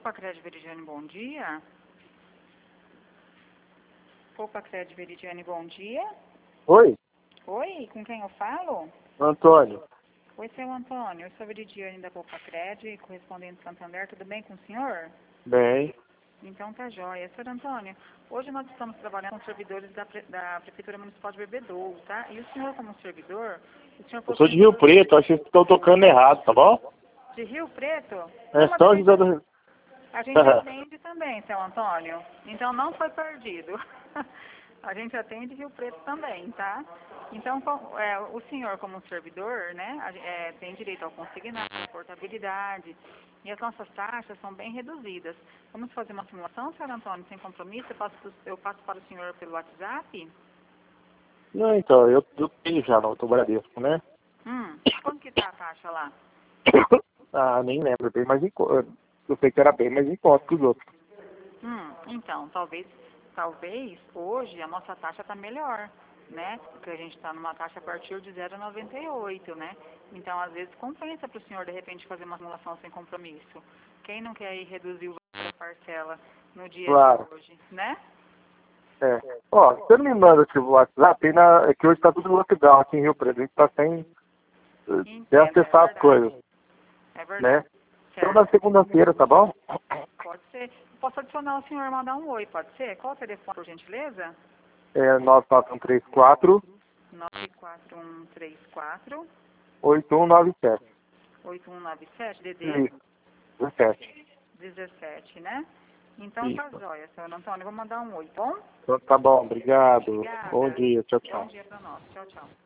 Poupa Crédito Veridiane, bom dia. Poupa Crédito Veridiane, bom dia. Oi, Oi, com quem eu falo? Antônio. Oi, seu Antônio. Eu sou Veridiane da Poupa Crédito, correspondente de Santander. Tudo bem com o senhor? Bem, Então tá jóia. Senhor Antônio, hoje nós estamos trabalhando com servidores da Prefeitura Municipal de Bebedouro, tá? E o senhor como servidor, o senhor eu falou sou de Rio Preto, acho que vocês estão tocando errado, tá bom? de Rio Preto? É Não, São José do Rio. a gente atende também, seu Antônio. Então não foi perdido. A gente atende Rio Preto também, tá? Então, o senhor como servidor, né, tem direito ao consignado, à portabilidade, e as nossas taxas são bem reduzidas. Vamos fazer uma simulação, senhor Antônio, sem compromisso? Eu passo para o senhor pelo WhatsApp? Não, então, eu tenho já no Bradesco, né? Quanto que está a taxa lá? Ah, nem lembro, bem mais em conta. Eu sei que era bem mais em conta que os outros. Então, talvez hoje a nossa taxa está melhor, né? Porque a gente está numa taxa a partir de 0,98, né? Então, às vezes, compensa para o senhor, de repente, fazer uma simulação sem compromisso. Quem não quer ir reduzir o valor da parcela no dia Claro. de hoje, né? É. Ó, você não me manda aqui o WhatsApp, é que hoje tá tudo lockdown aqui em Rio Preto. A gente tá sem acessar as coisas, É verdade. né? Então Certo. na segunda-feira, tá bom? Pode ser. Posso adicionar o senhor e mandar um oi, pode ser? Qual o telefone, por gentileza? É 94134 94134 8197. 8197 DD Isso, 17. 17, né? Então tá Isso. jóia, senhor Antônio. Vou mandar um oi, bom? Então tá bom, obrigado. Obrigada. Bom dia, tchau, Bom tchau. dia para nós. Tchau, tchau.